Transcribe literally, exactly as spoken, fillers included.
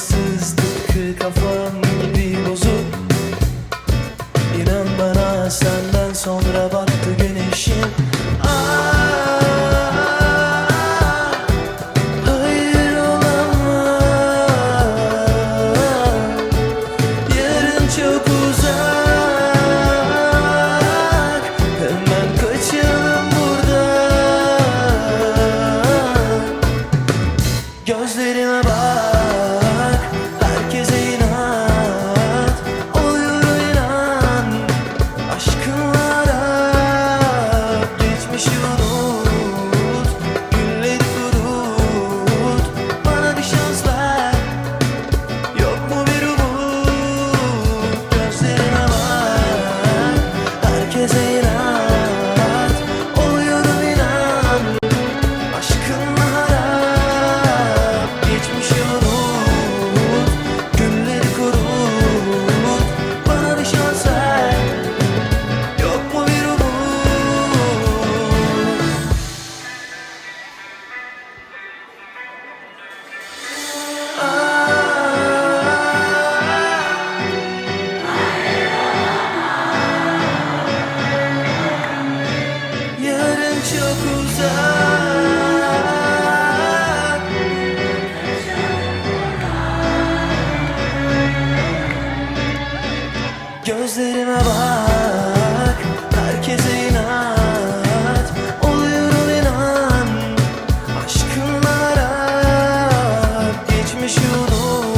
Anlamsız tıpkı kafam gibi bozuk. İnan bana senden sonra battı güneşim. Ah, hayır olamaz. Yarın çok uzak, hemen kaçalım buradan. Gözlerime bak, herkese inat. Oluyor inan, aşkınla ara. Geçmişi unut, günleri kurut. Bana bir şans ver, yok mu bir umut? Gözlerime bak, herkese inat. Oluyorum inan, aşkınla harap. Geçmişi unut, günleri kurut. Bana bir şans ver, yok mu bir umut? Yarın çok uzak, gözlerime bak, herkese inat. Oluyorum inan, aşkınla harap. Geçmişi unut,